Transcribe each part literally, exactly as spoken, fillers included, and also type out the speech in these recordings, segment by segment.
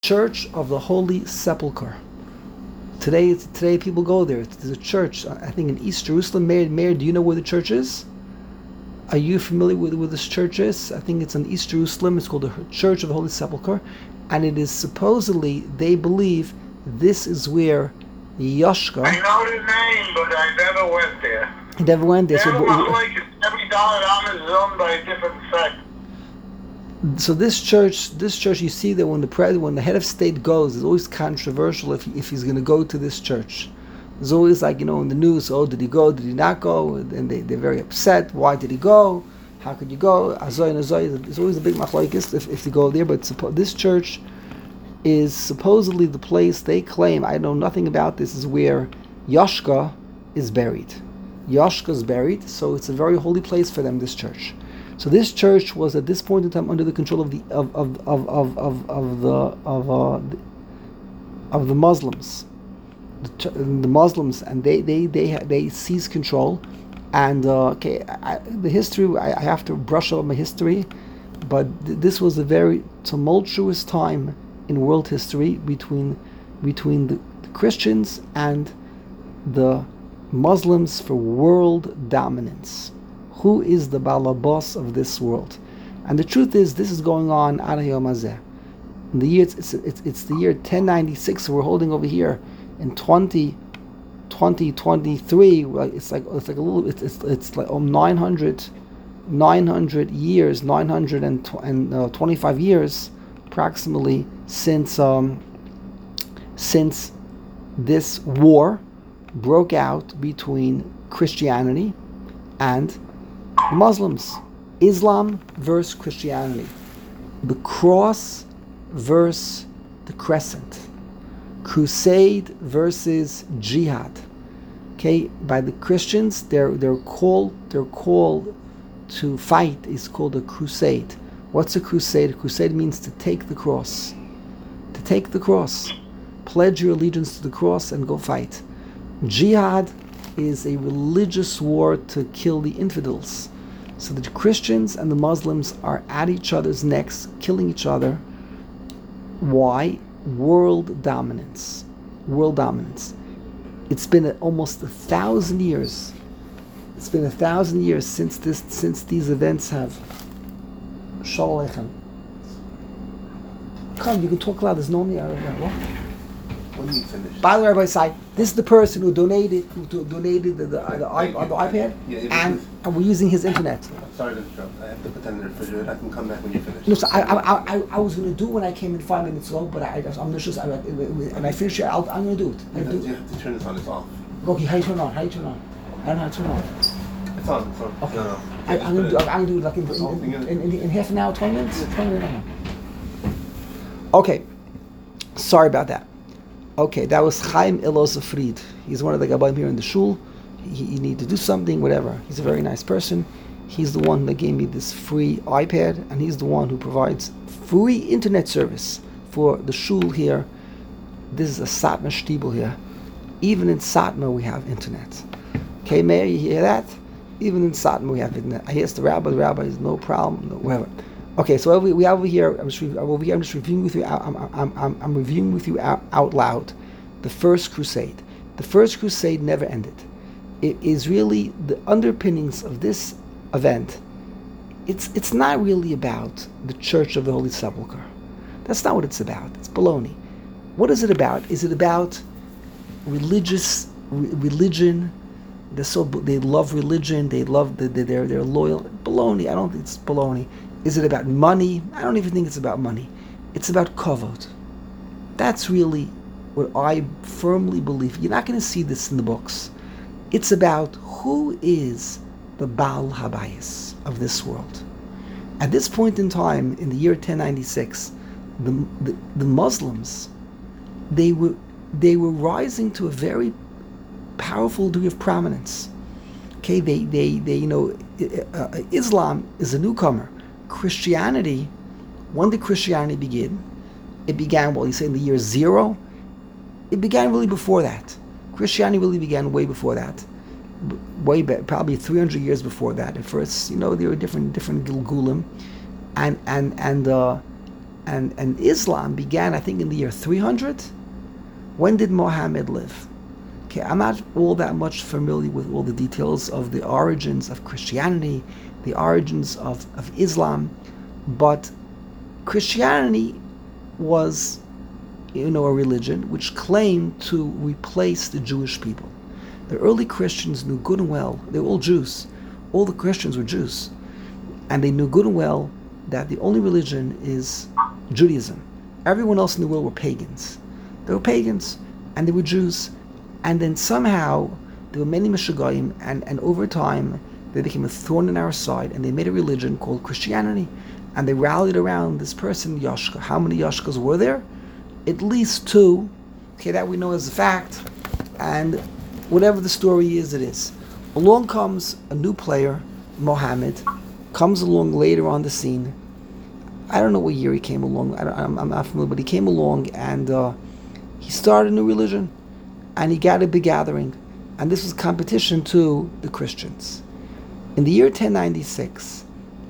Church of the Holy Sepulchre. Today, today people go there. There's a church, I think in East Jerusalem. Mayor, Mayor, do you know where the church is? Are you familiar with where this church is? I think it's in East Jerusalem. It's called the Church of the Holy Sepulchre. And it is supposedly, they believe, this is where Yoshka... I know the name, but I never went there. You never went there. Never So, was like every dollar is owned by a different sect. So this church, this church, you see that when the president, when the head of state goes, it's always controversial if he, if he's going to go to this church. There's always like, you know, in the news, oh, did he go, did he not go? And they, they're very upset. Why did he go? How could you go? Azoy and Azoy. There's always a big machlokes if, if you go there. But suppo- this church is supposedly the place they claim, I know nothing about this, is where Yoshka is buried. Yoshka is buried, so it's a very holy place for them, this church. So this church was at this point in time under the control of the of of of of, of, of the of uh, the, of the Muslims, the, the Muslims, and they they they they seized control. And uh, okay, I, the history I, I have to brush up my history, but th- this was a very tumultuous time in world history between between the, the Christians and the Muslims for world dominance. Who is the balabos of this world? And the truth is, this is going on ad hayom hazeh. In the year, it's, it's, it's the year ten ninety-six. So we're holding over here in twenty twenty-three. It's like it's like a little. It's it's, it's like oh, nine hundred, nine hundred years, nine hundred twenty-five years, approximately since um, since this war broke out between Christianity and Muslims. Islam versus Christianity. The cross versus the crescent. Crusade versus jihad. Okay, by the Christians, they're they're called they're called to fight is called a crusade. What's a crusade? A crusade means to take the cross. To take the cross. Pledge your allegiance to the cross and go fight. Jihad is a religious war to kill the infidels. So the Christians and the Muslims are at each other's necks, killing each other. Why? World dominance. World dominance. It's been a, almost a thousand years. It's been a thousand years since this, since these events have. Shalom Aleichem. Come, you can talk loud. There's no need. When you finish. By the way, Rabbi Sai, this is the person who donated who do- donated the, the, the, iP- the iPad, Yeah, it and, was- and we're using his internet. Sorry to interrupt. I have to put that in the refrigerator. I can come back when you finish. No, so I, I, I, I was going to do it when I came in five minutes ago, but I, I'm not sure. I, when I finish it, I'll, I'm going to do it. You I have, do. you have to turn this on. It's off. Okay, how you turn on? How you turn on? I don't know how to turn on. It's on. It's on. Okay. No, no. I, Just I'm going to put do. it- I'm going to do it like in, Put the whole thing in, in. in, in, in half an hour, twenty minutes, twenty minutes. Okay, sorry about that. Okay, that was Chaim Elozefried. He's one of the Gabbaim here in the shul. He, he need to do something, whatever. He's a very nice person. He's the one that gave me this free iPad, and he's the one who provides free internet service for the shul here. This is a Satmar Shtibel here. Even in Satmar we have internet. Okay, Mayor, you hear that? Even in Satmar we have internet. I asked the rabbi, the rabbi is no problem, no, whatever. Okay, so we, we have over here. I'm just, over here. I'm just reviewing with you. I'm, I'm, I'm, I'm reviewing with you out, out loud. The first crusade. The first crusade never ended. It is really the underpinnings of this event. It's it's not really about the Church of the Holy Sepulchre. That's not what it's about. It's baloney. What is it about? Is it about religious re- religion? They're so they love religion. They love the, the, they're they're loyal. Baloney. I don't think it's baloney. Is it about money? I don't even think it's about money. It's about kavod. That's really what I firmly believe. You're not going to see this in the books. It's about who is the Baal Habayis of this world. At this point in time, in the year ten ninety-six, the, the, the Muslims, they were they were rising to a very powerful degree of prominence. Okay, they they they you know, uh, Islam is a newcomer. Christianity, when did Christianity begin? It began, well, you say in the year zero. It began really before that. Christianity really began way before that. way back, probably three hundred years before that. At first, you know, there were different different Gilgulim, and and and uh, And, and Islam began, I think, in the year three hundred. When did Muhammad live? Okay, I'm not all that much familiar with all the details of the origins of Christianity, the origins of, of Islam, but Christianity was, you know, a religion which claimed to replace the Jewish people. The early Christians knew good and well, they were all Jews, all the Christians were Jews, and they knew good and well that the only religion is Judaism. Everyone else in the world were pagans. They were pagans, and they were Jews. And then somehow, there were many Meshugayim, and, and over time, they became a thorn in our side, and they made a religion called Christianity. And they rallied around this person, Yashka. How many Yashkas were there? At least two. Okay, that we know as a fact. And whatever the story is, it is. Along comes a new player, Mohammed, comes along later on the scene. I don't know what year he came along. I don't, I'm, I'm not familiar, but he came along and uh, he started a new religion. And he got a big gathering. And this was competition to the Christians. In the year ten ninety-six,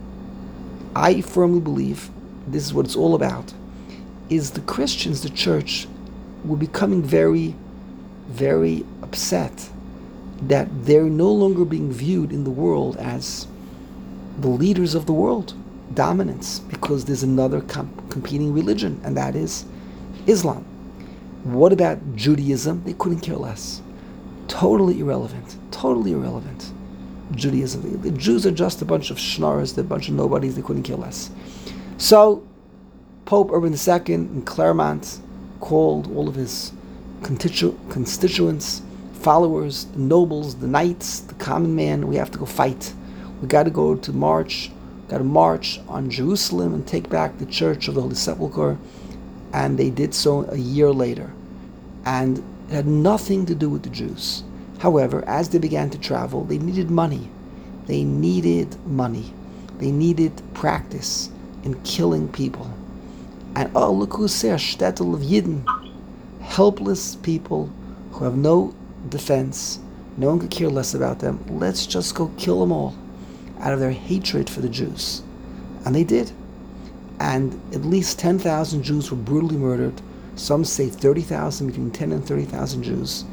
I firmly believe, this is what it's all about, is the Christians, the church, were becoming very, very upset that they're no longer being viewed in the world as the leaders of the world, dominance, because there's another comp- competing religion, and that is Islam. What about Judaism? They couldn't care less. Totally irrelevant. Totally irrelevant. Judaism. The Jews are just a bunch of schnorrers, they're a bunch of nobodies, they couldn't care less. So, Pope Urban the Second in Claremont called all of his constitu- constituents, followers, the nobles, the knights, the common man, we have to go fight. We got to go to march, got to march on Jerusalem and take back the Church of the Holy Sepulchre. And they did so a year later. And it had nothing to do with the Jews. However, as they began to travel, they needed money. They needed money. They needed practice in killing people. And oh, look who's there, shtetl of Yidden. Helpless people who have no defense. No one could care less about them. Let's just go kill them all out of their hatred for the Jews. And they did. And at least ten thousand Jews were brutally murdered. Some say thirty thousand, between ten and thirty thousand Jews.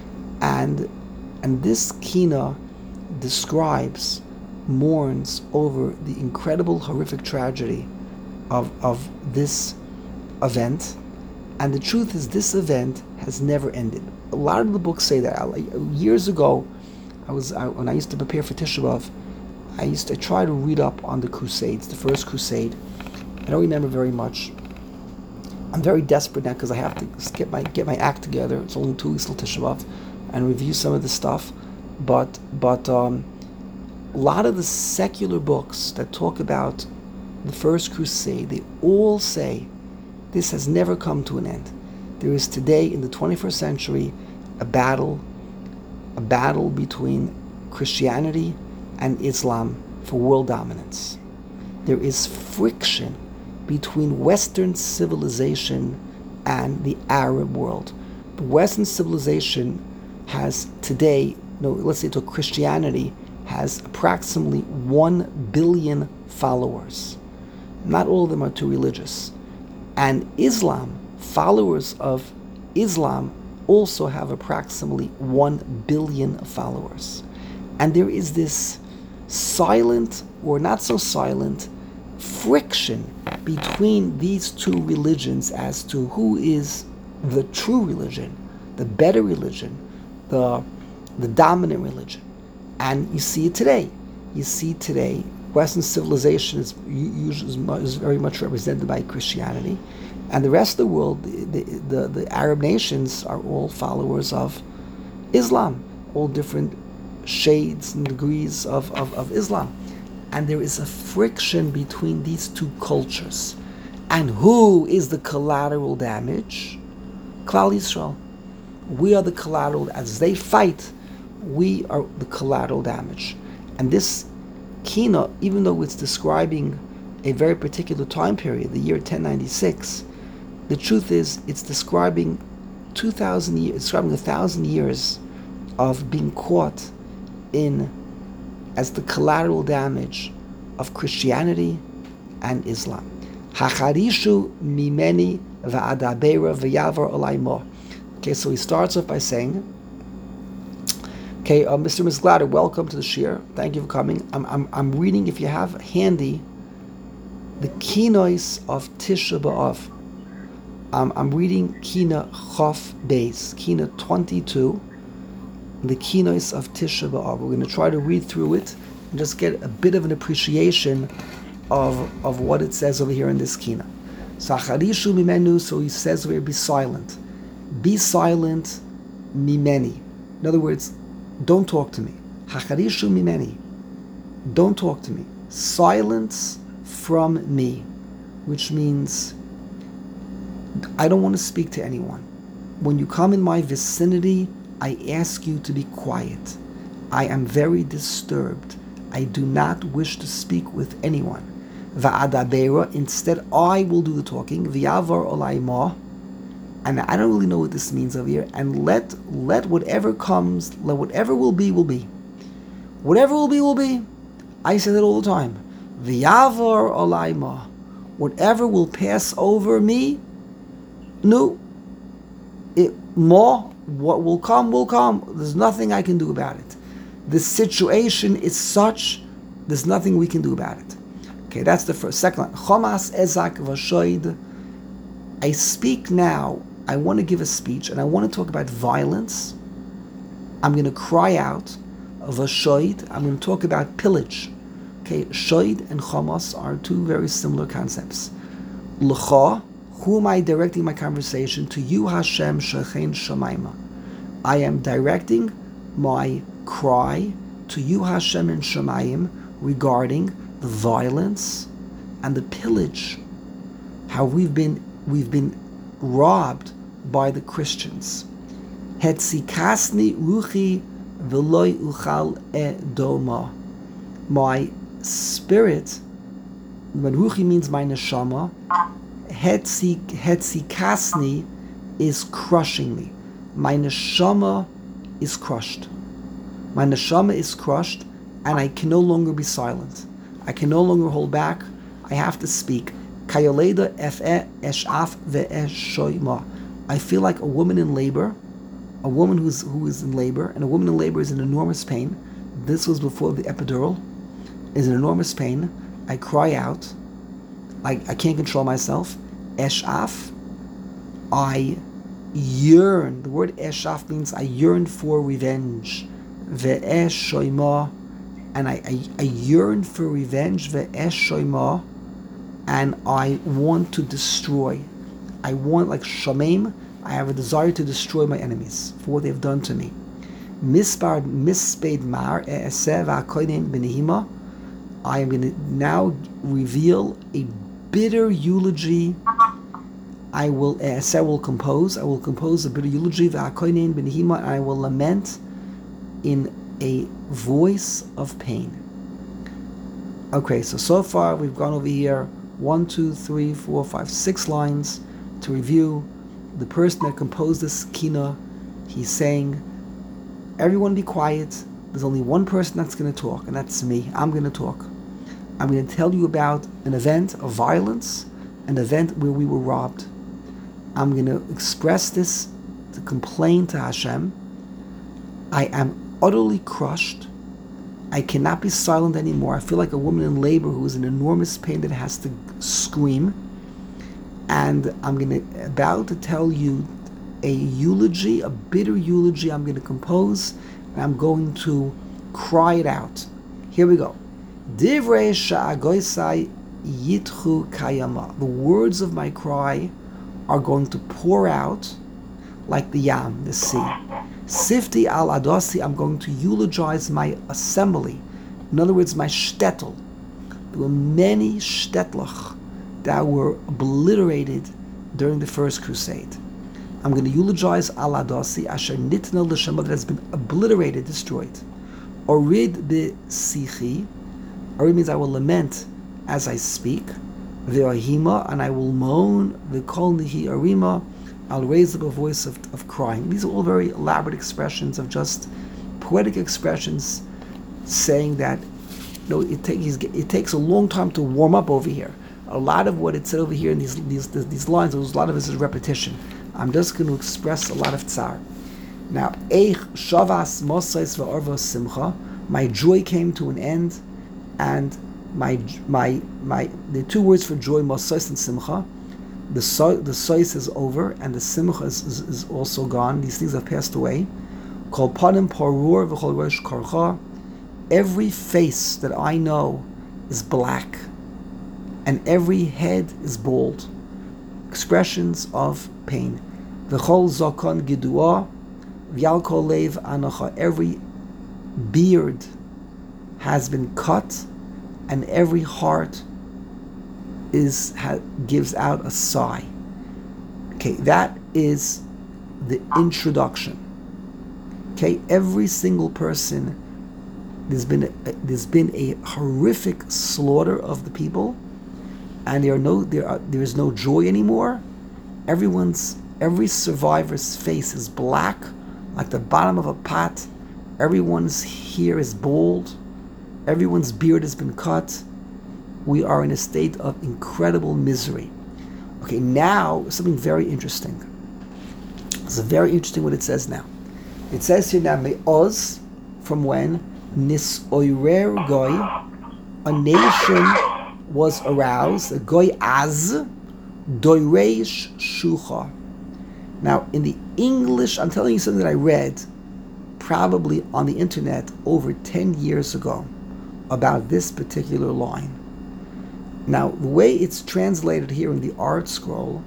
And and this kina describes, mourns over the incredible, horrific tragedy of, of this event. And the truth is, this event has never ended. A lot of the books say that. Years ago, I was I, when I used to prepare for Tisha B'Av, I used to try to read up on the Crusades, the First Crusade. I don't remember very much. I'm very desperate now because I have to get my get my act together. It's only two weeks till Tisha B'Av, and review some of the stuff. But but um, a lot of the secular books that talk about the First Crusade, they all say this has never come to an end. There is today in the twenty-first century a battle, a battle between Christianity and Islam for world dominance. There is friction between Western civilization and the Arab world. The Western civilization has today, no, let's say to Christianity, has approximately one billion followers. Not all of them are too religious. And Islam, followers of Islam, also have approximately one billion followers. And there is this silent, or not so silent, friction between these two religions as to who is the true religion, the better religion, the the dominant religion. And you see it today. You see today, Western civilization is usually is very much represented by Christianity, and the rest of the world, the, the, the Arab nations, are all followers of Islam, all different shades and degrees of, of, of Islam. And there is a friction between these two cultures. And who is the collateral damage? Klal Yisrael. We are the collateral. As they fight, we are the collateral damage. And this kina, even though it's describing a very particular time period, the year ten ninety-six, the truth is it's describing two thousand years, describing a thousand years of being caught in as the collateral damage of Christianity and Islam. Hacharishu mimeni va'adabera v'yavar alai mo. Okay, so he starts off by saying, okay, uh, Mister and Miz Glatter, welcome to the Shir. Thank you for coming. I'm, I'm, I'm reading, if you have handy, the kinois of Tisha B'Av. Um, I'm reading Kina Chof Beis, Kina twenty-two, the kinois of Tisha B'Av. We're going to try to read through it and just get a bit of an appreciation of of what it says over here in this Kina. So Acharishu mimenu, so he says over here, be silent. Be silent mimeni. In other words, don't talk to me. Hacharishu mimeni. Don't talk to me. Silence from me, which means I don't want to speak to anyone. When you come in my vicinity, I ask you to be quiet. I am very disturbed. I do not wish to speak with anyone. Va'adabera, instead I will do the talking. V'yavar olai ma, and I don't really know what this means over here. And let let whatever comes, let whatever will be, will be. Whatever will be, will be. I say that all the time. V'yavar olai ma, whatever will pass over me, no, it more. What will come, will come. There's nothing I can do about it. The situation is such, there's nothing we can do about it. Okay, that's the first. Second line. Chomas ezak vashoid. I speak now. I want to give a speech, and I want to talk about violence. I'm going to cry out. Vashoid. I'm going to talk about pillage. Okay, shoid and chomas are two very similar concepts. L'cha. Who am I directing my conversation to? You, Hashem Shechein Shemaima. I am directing my cry to you, Hashem and Shemayim, regarding the violence and the pillage, how we've been we've been robbed by the Christians. Hetzikasni ruchi v'loy uchal edoma. My spirit, when ruchi means my neshama, Hetzi, Hetzikasni is crushing me. My neshama is crushed. My neshama is crushed, and I can no longer be silent. I can no longer hold back. I have to speak. Kayoleda efe eshaf ve'eshoima. I feel like a woman in labor, a woman who's who is in labor, and a woman in labor is in enormous pain. This was before the epidural. Is in enormous pain. I cry out. I, I can't control myself. Eshaf, I yearn. The word eshaf means I yearn for revenge. Ve'esh shoima, and I, I, I yearn for revenge. Ve'esh shoima, and I want to destroy. I want, like Shamim, I have a desire to destroy my enemies for what they've done to me. Mispar misped mar e'esev ha'koinen b'nehima. I am going to now reveal a bitter eulogy. I will, as I will compose, I will compose a bitter eulogy, v'akoinen b'nehima, and I will lament in a voice of pain. Okay, so so far we've gone over here one, two, three, four, five, six lines to review. The person that composed this kina, he's saying, everyone be quiet. There's only one person that's going to talk, and that's me. I'm going to talk. I'm going to tell you about an event of violence, an event where we were robbed. I'm going to express this, to complain to Hashem. I am utterly crushed. I cannot be silent anymore. I feel like a woman in labor who is in enormous pain that has to scream. And I'm going to about to tell you a eulogy, a bitter eulogy I'm going to compose, and I'm going to cry it out. Here we go. Divrei sha'agoisai yitchu kayama. The words of my cry are going to pour out like the yam, the sea. Sifti al adosi, I'm going to eulogize my assembly. In other words, my shtetl. There were many shtetlach that were obliterated during the first crusade. I'm going to eulogize al adosi, asher nitna l'shema, that has been obliterated, destroyed. Orid be sichi. Orid means I will lament as I speak. Ve'ahima, and I will moan. Ve'kol nihi arima, I'll raise up a voice of, of crying. These are all very elaborate expressions of just poetic expressions saying that, you know, it, take, it takes a long time to warm up over here. A lot of what it said over here in these these these lines, a lot of it is repetition. I'm just going to express a lot of tsar. Now, Eich Shavas Mosais Va'arva Simcha, my joy came to an end, and my my my the two words for joy, Mosais and Simcha. The so, the sois is over, and the simcha is, is, is also gone. These things have passed away. Kol panim parur v'chol rosh karcha. Every face that I know is black, and every head is bald. Expressions of pain. V'chol zakon gidua v'yal kol lev anacha. Every beard has been cut, and every heart is ha, gives out a sigh. Okay, that is the introduction. Okay, every single person, there's been a, there's been a horrific slaughter of the people, and there are no there are, there is no joy anymore. Everyone's every survivor's face is black, like the bottom of a pot. Everyone's hair is bald. Everyone's beard has been cut. We are in a state of incredible misery. Okay, now something very interesting. It's very interesting what it says now. It says here now, Me'oz, from when Nis Oirer Goy, a nation was aroused, a Goy Az, Doireish Shucha. Now, in the English, I'm telling you something that I read probably on the internet over ten years ago about this particular line. Now, the way it's translated here in the Art Scroll,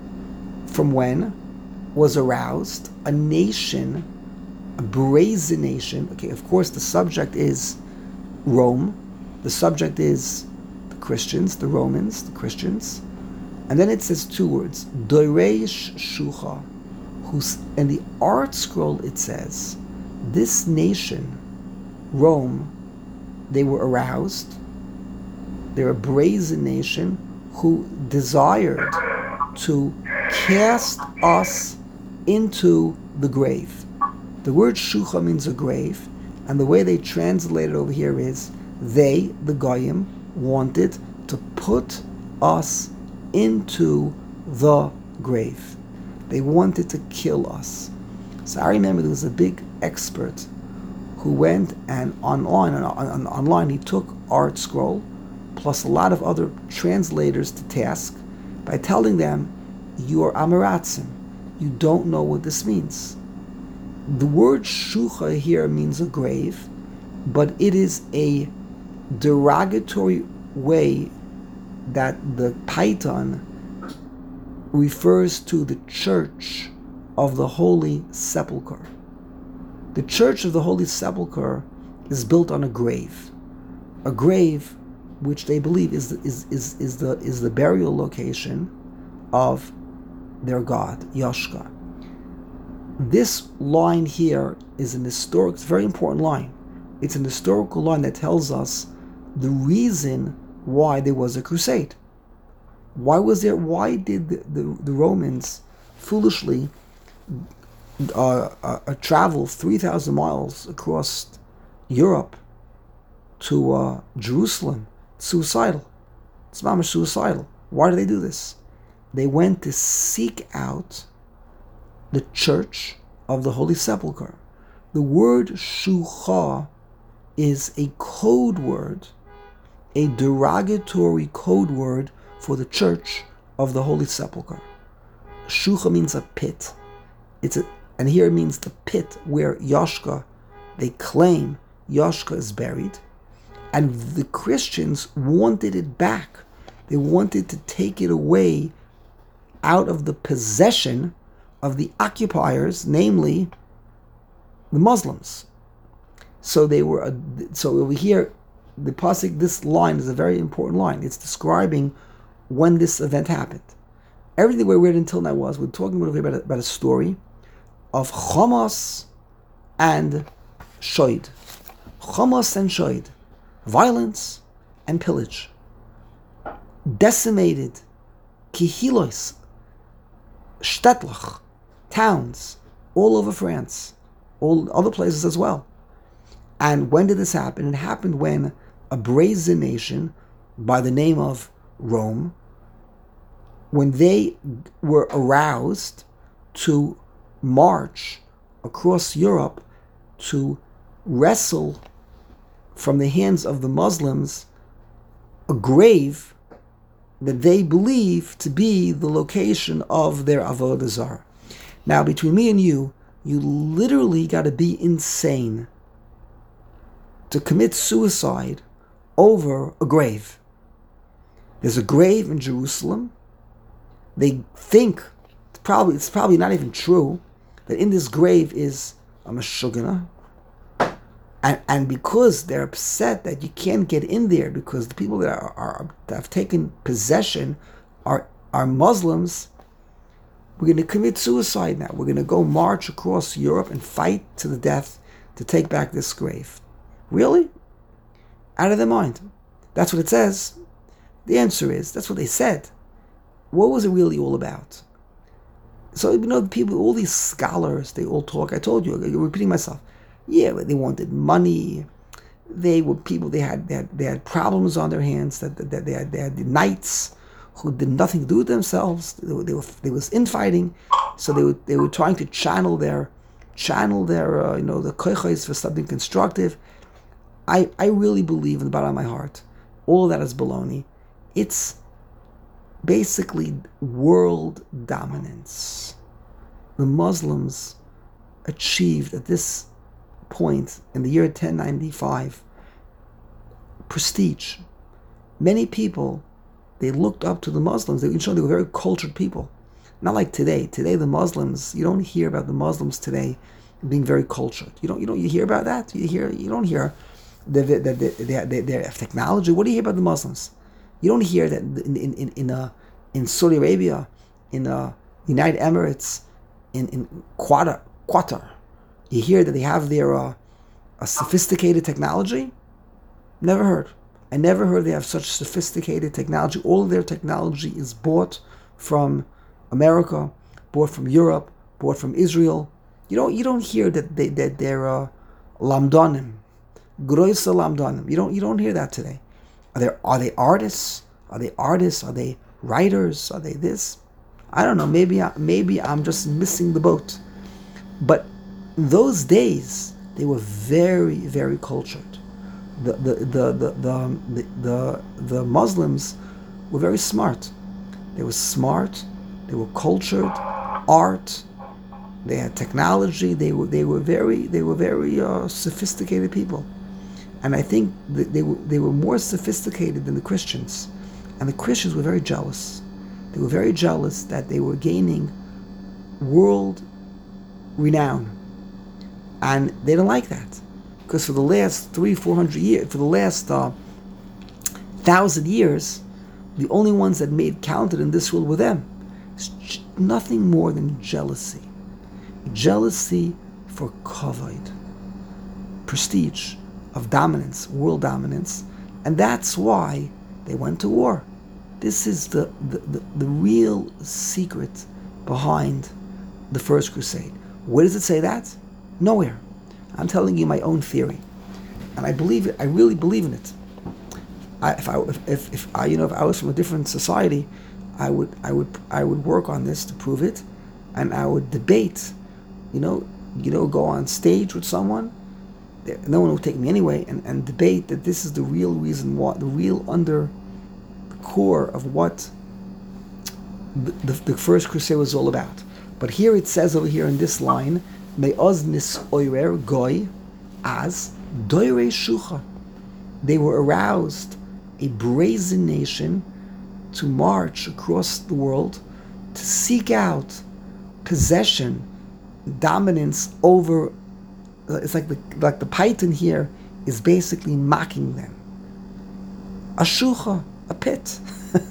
from when was aroused a nation, a brazen nation. Okay, of course, the subject is Rome. The subject is the Christians, the Romans, the Christians. And then it says two words, Doireish Shucha, who's in the Art Scroll it says, this nation, Rome, they were aroused. They're a brazen nation who desired to cast us into the grave. The word shucha means a grave, and the way they translate it over here is they, the Goyim, wanted to put us into the grave. They wanted to kill us. So I remember there was a big expert who went and online, on, on, online he took Art Scroll, plus a lot of other translators to task by telling them, you are Amaratzim. You don't know what this means. The word shucha here means a grave, but it is a derogatory way that the Python refers to the Church of the Holy Sepulchre. The Church of the Holy Sepulchre is built on a grave. A grave which they believe is the, is, is, is the is the burial location of their god, Yashka. This line here is an historic, it's a very important line. It's an historical line that tells us the reason why there was a crusade. Why was there, why did the, the, the Romans foolishly uh, uh, travel three thousand miles across Europe to uh, Jerusalem? Suicidal. It's mamash suicidal. Why do they do this? They went to seek out the Church of the Holy Sepulchre. The word shucha is a code word, a derogatory code word for the Church of the Holy Sepulchre. Shucha means a pit. It's a, and here it means the pit where Yashka, they claim Yashka is buried. And the Christians wanted it back. They wanted to take it away out of the possession of the occupiers, namely the Muslims. So they were. A, so over here, the pasuk. This line is a very important line. It's describing when this event happened. Everything we read until now was we're talking about a, about a story of Hamas and Shoid. Hamas and Shoid. Violence and pillage. Decimated kihilos, shtetlich, towns all over France, all other places as well. And when did this happen? It happened when a brazen nation by the name of Rome, when they were aroused to march across Europe to wrestle from the hands of the Muslims a grave that they believe to be the location of their Avodah Zarah. Now, between me and you, you literally got to be insane to commit suicide over a grave. There's a grave in Jerusalem. They think, it's probably, it's probably not even true, that in this grave is a Meshuggah. And, and because they're upset that you can't get in there because the people that, are, are, that have taken possession are, are Muslims, we're going to commit suicide now. We're going to go march across Europe and fight to the death to take back this grave. Really? Out of their mind. That's what it says. The answer is, that's what they said. What was it really all about? So, you know, the people, all these scholars, they all talk. I told you, I'm repeating myself. Yeah, they wanted money. They were people. They had they had, they had problems on their hands. That, that they had they had the knights who did nothing to do with themselves. They were, they were there was infighting, so they were they were trying to channel their channel their uh, you know the koichos for something constructive. I I really believe in the bottom of my heart, all of that is baloney. It's basically world dominance. The Muslims achieved at this point in the year ten ninety-five prestige. Many people, they looked up to the Muslims. They, they were very cultured people. Not like today. Today the Muslims, you don't hear about the Muslims today being very cultured. You don't you don't you hear about that? You hear you don't hear that they, they, they, they, they have technology. What do you hear about the Muslims? You don't hear that in in in, in uh in Saudi Arabia, in uh United Emirates, in in Qatar, Qatar. You hear that they have their uh, a sophisticated technology? Never heard. I never heard they have such sophisticated technology. All of their technology is bought from America, bought from Europe, bought from Israel. You don't you don't hear that they that they're uh, lamdanim, groisa lamdanim. You don't you don't hear that today. Are there are they artists? Are they artists? Are they writers? Are they this? I don't know. Maybe I, maybe I'm just missing the boat. But those days, they were very, very cultured. The the the the the the, the Muslims were very smart. They were smart. They were cultured. Art. They had technology. They were they were very they were very uh, sophisticated people. And I think that they were they were more sophisticated than the Christians. And the Christians were very jealous. They were very jealous that they were gaining world renown. And they don't like that, because for the last three, four hundred years, for the last uh, thousand years, the only ones that made counted in this world were them. It's nothing more than jealousy, jealousy for kavod, prestige, of dominance, world dominance, and that's why they went to war. This is the the, the, the real secret behind the First Crusade. Where does it say that? Nowhere. I'm telling you my own theory, and I believe it. I really believe in it. I, if I if, if I you know if I was from a different society, I would I would I would work on this to prove it, and I would debate. You know, you know, go on stage with someone. No one would take me anyway, and, and debate that this is the real reason why, the real under the core of what the, the, the First Crusade was all about. But here it says over here in this line. Me'oz nis oirer goy as doire shucha. They were aroused, a brazen nation, to march across the world to seek out possession, dominance over. It's like the like the python here is basically mocking them. A shucha, a pit.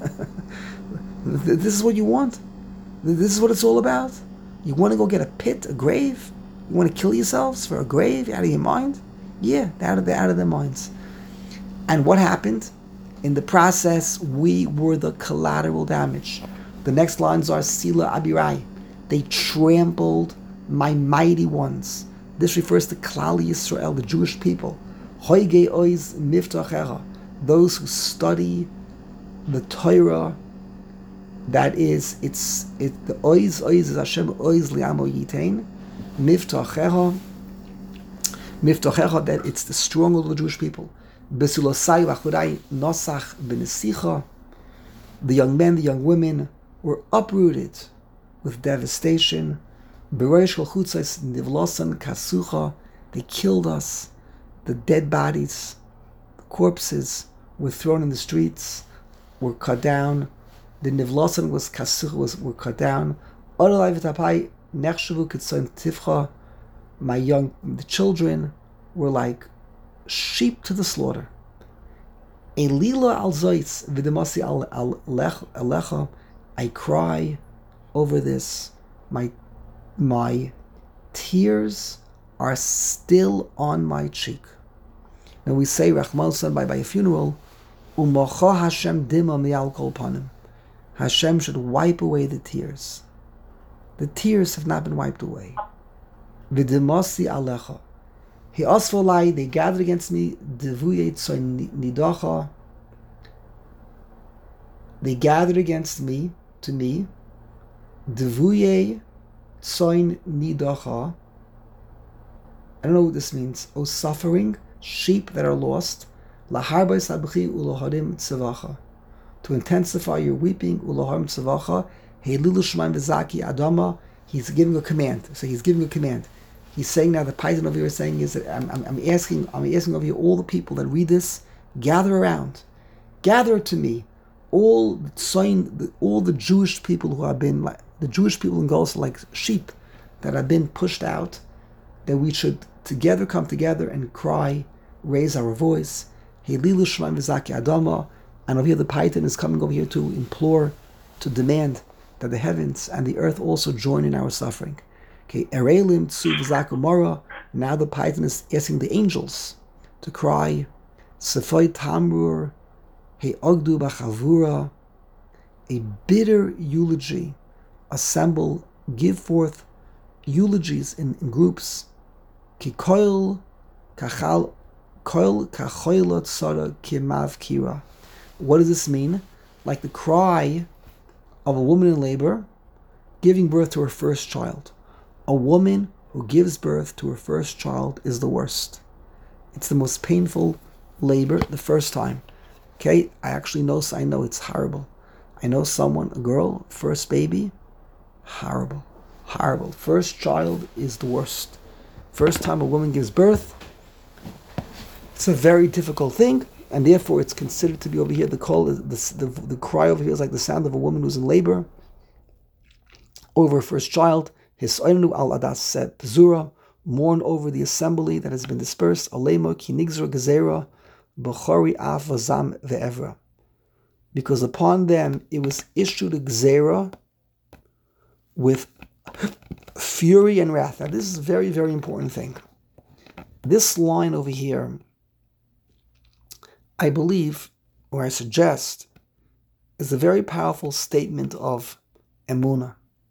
This is what you want. This is what it's all about. You want to go get a pit, a grave. You want to kill yourselves for a grave? Out of your mind? Yeah, out of the, out of their minds. And what happened? In the process, we were the collateral damage. The next lines are Sila Abirai. They trampled my mighty ones. This refers to Klal Yisrael, the Jewish people. Hoige oiz miftachecha. Those who study the Torah that is, it's it the oiz oiz is Hashem oiz li'amo yitain miftachecha miftachecha, that it's the stronghold of the Jewish people. Besulosai v'achudai nosach b'nesicha, the young men, the young women were uprooted with devastation. Bereish chalchutzos nivlosan kasucha, they killed us. The dead bodies, the corpses were thrown in the streets, were cut down. The nivlosan was kasucha, was were cut down. Odolai v'tapai nechshavu kitzoin tifcha, my young, the children were like sheep to the slaughter. Elila al zoitz v'demasi al alecha, I cry over this. My my tears are still on my cheek. Now we say Rachmal son by by a funeral, Umacha Hashem dima mi'al kol panim. Hashem should wipe away the tears. The tears have not been wiped away. V'demasi alecha. He asvolai, they gathered against me, devuye tzoy nidacha. They gathered against me, to me, devuye tzoy nidacha. I don't know what this means. O suffering, sheep that are lost, laharbay sabchi uloharim tzavacha. To intensify your weeping, uloharim tzavacha, heilu shemaim v'zaki adama. He's giving a command. So he's giving a command. He's saying now, the Paisan over here is saying is that I'm, I'm, I'm asking, I'm asking over here all the people that read this, gather around, gather to me, all the tzoyin, all the Jewish people who have been like the Jewish people in Golus, like sheep that have been pushed out, that we should together come together and cry, raise our voice. Heilu shemaim v'zaki adama. And over here the Paisan is coming over here to implore, to demand that the heavens and the earth also join in our suffering. Okay, Erelim Tsu V'Zakumara. Now the Paisan is asking the angels to cry, Sefoi Tamrur, He Ogdu B'Chavura, a bitter eulogy. Assemble, give forth eulogies in, in groups. Ki koil kachal koil kachoilot sara kimav kira. What does this mean? Like the cry of a woman in labor giving birth to her first child. A woman who gives birth to her first child is the worst. It's the most painful labor the first time. Okay, I actually know, I know it's horrible. I know someone, a girl, first baby, horrible, horrible. First child is the worst. First time a woman gives birth, it's a very difficult thing, and therefore it's considered to be over here, the call, the, the, the cry over here is like the sound of a woman who's in labor over her first child. Hisoinu al adas pzura, mourn over the assembly that has been dispersed. Alema ki nigzra gezera b'chori af vazam ve'evra, because upon them it was issued a gezera with fury and wrath. Now this is a very, very important thing. This line over here, I believe, or I suggest, is a very powerful statement of emunah.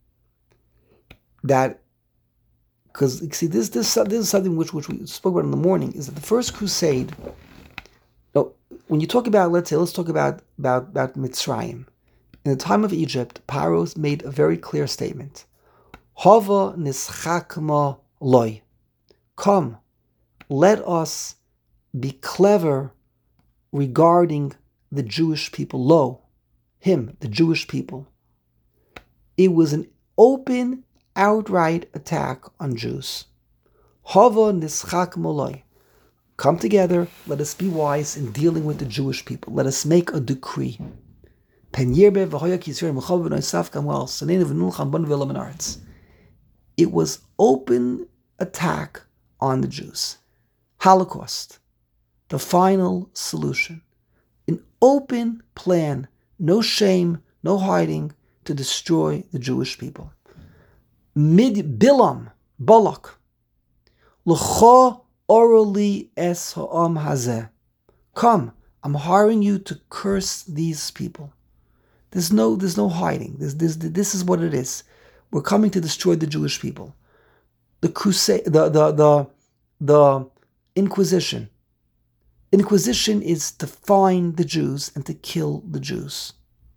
That, because you see, this this this is something which which we spoke about in the morning, is that the first crusade. No, when you talk about, let's say, let's talk about about about Mitzrayim. In the time of Egypt, Paro made a very clear statement: "Hava nischakma loy." Come, let us be clever regarding the Jewish people. Lo, him, the Jewish people. It was an open, outright attack on Jews. Hava nischak moloi. Come together, let us be wise in dealing with the Jewish people. Let us make a decree. It was open attack on the Jews. Holocaust, the final solution. An open plan, no shame, no hiding, to destroy the Jewish people. Mid Bilam, Balak, L'cha orali es ha'am hazeh. Come, I'm hiring you to curse these people. There's no, there's no hiding. This, this, this is what it is. We're coming to destroy the Jewish people. The crusade, the the the, the Inquisition, Inquisition is to find the Jews and to kill the Jews.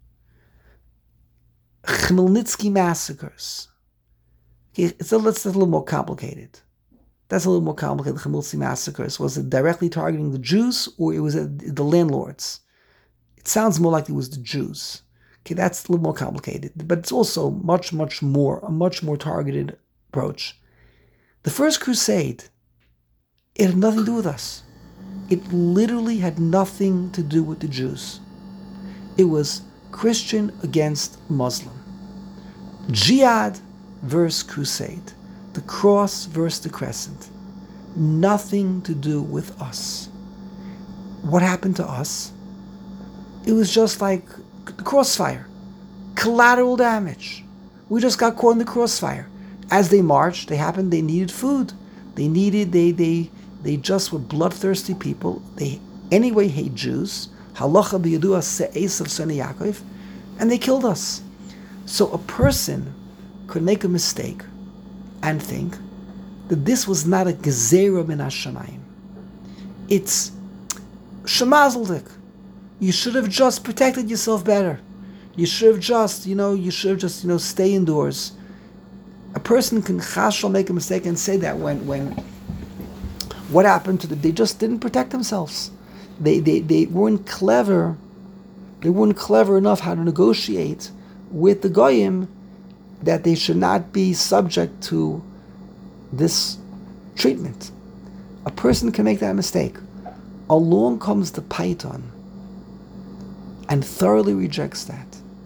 Khmelnytsky massacres. Okay, it's a, it's a little more complicated. That's a little more complicated. The Khmelnytsky massacres. Was it directly targeting the Jews or it was the landlords? It sounds more like it was the Jews. Okay, that's a little more complicated, but it's also much, much more, a much more targeted approach. The First Crusade, it had nothing to do with us. It literally had nothing to do with the Jews. It was Christian against Muslim. Jihad versus crusade. The cross versus the crescent. Nothing to do with us. What happened to us? It was just like the crossfire. Collateral damage. We just got caught in the crossfire. As they marched, they happened, they needed food. They needed, they, they, they just were bloodthirsty people. They anyway hate Jews. Halacha b'yadua se'esav soni Yaakov. And they killed us. So a person could make a mistake and think that this was not a gezerah min hashamayim. It's shemazeldik. You should have just protected yourself better. You should have just, you know, you should have just, you know, stay indoors. A person can chashal make a mistake and say that when, when, what happened to them? They just didn't protect themselves. They, they, they weren't clever. They weren't clever enough how to negotiate with the goyim that they should not be subject to this treatment. A person can make that mistake. Along comes the Python and thoroughly rejects that.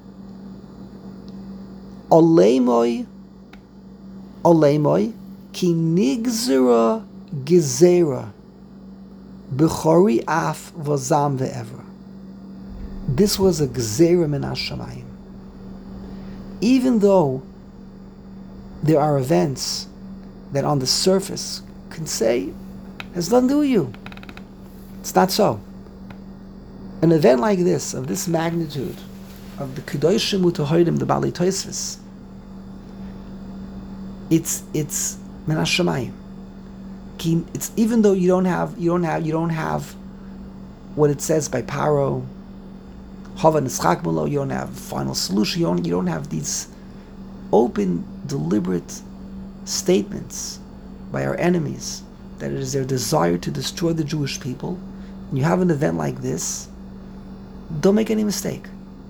Oleimoi, oleimoi, ki nigzera gezera, b'chori af v'zam ve'ever. This was a gezera min hashamayim. Even though there are events that on the surface can say, has nothing to do with you. It's not so. An event like this, of this magnitude, of the Kedoshim U'Tohorim, the Baalei Tosfos, it's it's min hashamayim. It's even though you don't have you don't have you don't have what it says by Paro, Hava Nischak Mulo, you don't have final solution, you don't you don't have these open, deliberate statements by our enemies that it is their desire to destroy the Jewish people. And you have an event like this, don't make any mistake.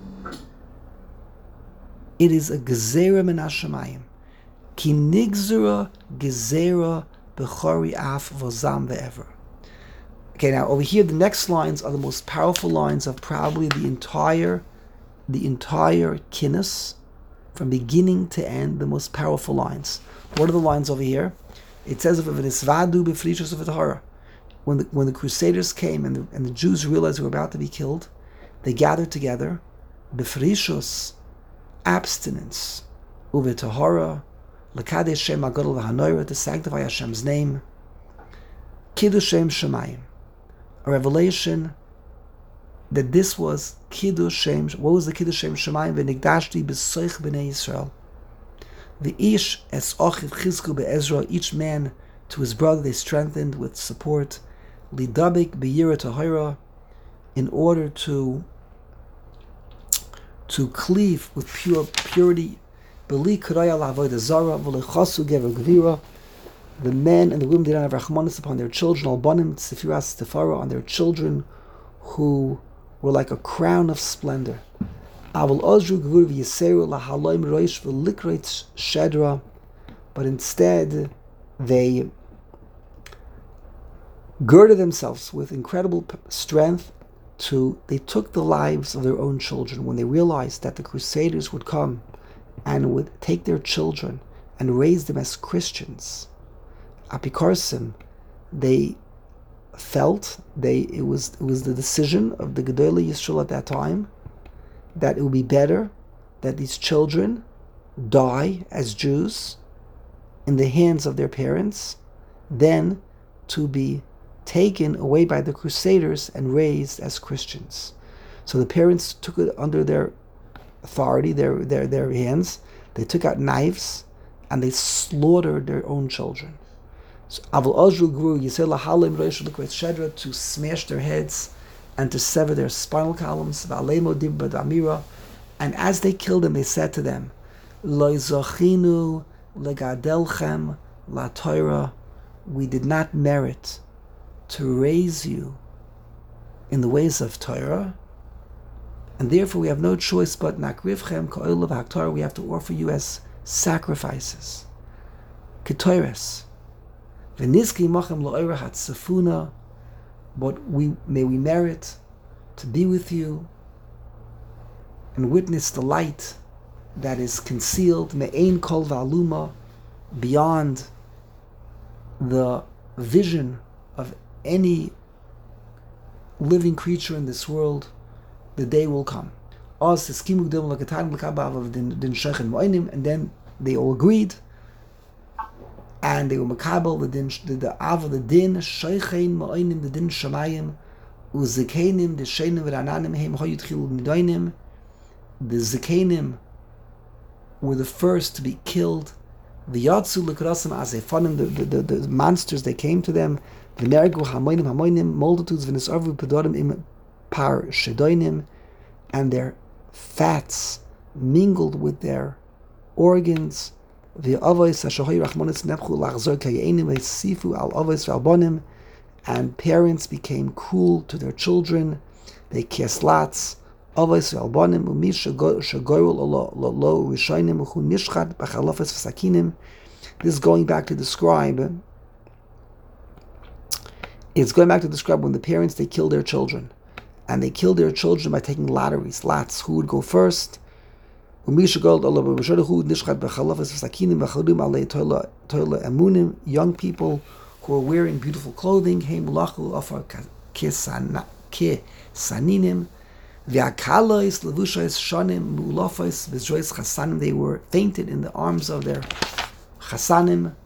It is a gezerah min hashamayim. Ki nigzera gezerah b'chori af v'zam ve'ever. Okay, now over here, the next lines are the most powerful lines of probably the entire, the entire Kinus, from beginning to end, the most powerful lines. What are the lines over here? It says of v'nisvadu b'flishos of Torah. When the when the Crusaders came and the, and the Jews realized they were about to be killed, they gathered together, b'frishos, abstinence, uvetahara, l'kadesh shem hagadol v'hanoira, to sanctify Hashem's name, kiddush shem shemayim, a revelation that this was kiddush shem. What was the kiddush shem shemayim? V'nigdashti b'soich b'nei Yisrael. V'ish es ochiv chizku be'ezra, each man to his brother they strengthened with support. Lidabik b'yira tahira, in order to to cleave with pure purity. B'li karaya la'avodah zara v'lechasu gever gvira. The men and the women did not have rachmanis upon their children, albanim sefiras tefara, on their children who were like a crown of splendor. Avol ozru gvur v'yiseru lahaloim roish v'likreitz shedra, but instead they girded themselves with incredible strength to, they took the lives of their own children when they realized that the Crusaders would come and would take their children and raise them as Christians. Apikorsim, they felt, they it was it was the decision of the Gedolei Yisrael at that time that it would be better that these children die as Jews in the hands of their parents than to be taken away by the Crusaders and raised as Christians. So the parents took it under their authority, their their their hands. They took out knives and they slaughtered their own children. So Avol Ozru grew Yisrael Halim Rosh Shedra to smash their heads and to sever their spinal columns. Va'alemo Dibba Damira. And as they killed them, they said to them, Lo Zochinu Legadelchem La Torah. We did not merit to raise you in the ways of Torah, and therefore we have no choice but Nakrivchem Ka'olav HaTorah. We have to offer you as sacrifices. Ketores. V'nizki Machem Lo'ira Hatzafuna. But we may we merit to be with you and witness the light that is concealed, me'ein kol v'aluma, beyond the vision of any living creature in this world. The day will come. And then they all agreed, and they were makabel the din, the, the av the din sheichein ma'onim the din shamayim uzekenim the shenim v'rananim hem hoyutchilu nidoinim. The zekenim were the first to be killed. The Yatsu Likrasam as they fought the, the, the, the monsters, they came to them. The Nergu Hamoinim Hamoinim, multitudes Venisarvu Pedorim im Par Shedoinim, and their fats mingled with their organs. The Avos Hashahoy Rachmonis Nebchu Lachzor Kayenim Sifu Al Avos Valbonim, and parents became cruel to their children. They kislats. Avos Valbonim Umi Shagorul Lo Rishonim Uchu Nishchat Bachalofes V'Sakinim. This is going back to describe. It's going back to describe when the parents they killed their children, and they killed their children by taking lotteries, lots. Who would go first? Young people who were wearing beautiful clothing. They were fainted in the arms of their chasanim.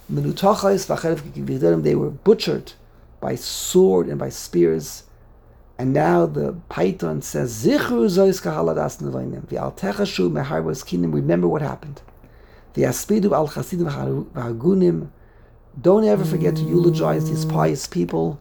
They were butchered by sword and by spears. And now the Python says, remember what happened. Don't ever forget to eulogize these pious people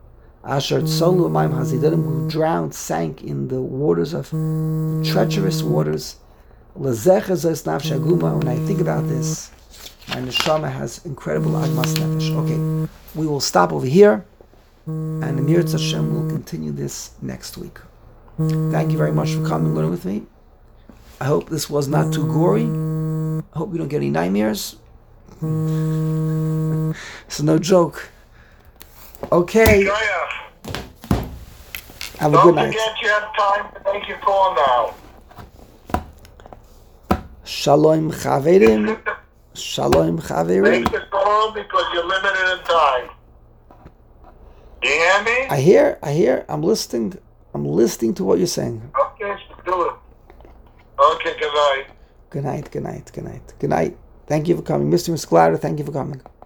who drowned, sank in the waters of treacherous waters. When I think about this, my neshama has incredible agmas nefesh. Okay, we will stop over here, and Amir Hashem will continue this next week. Thank you very much for coming and learning with me. I hope this was not too gory. I hope you don't get any nightmares. It's no joke. Okay. Have a Don't good night. forget you have time to make your call now. Shalom chaverim. Shalom chaverim. Make the call because you're limited in time. You hear me? I hear, I hear, I'm listening, I'm listening to what you're saying. Okay, do it. Okay, good night. Good night, good night, good night, good night. Thank you for coming. Mister Musclada, thank you for coming.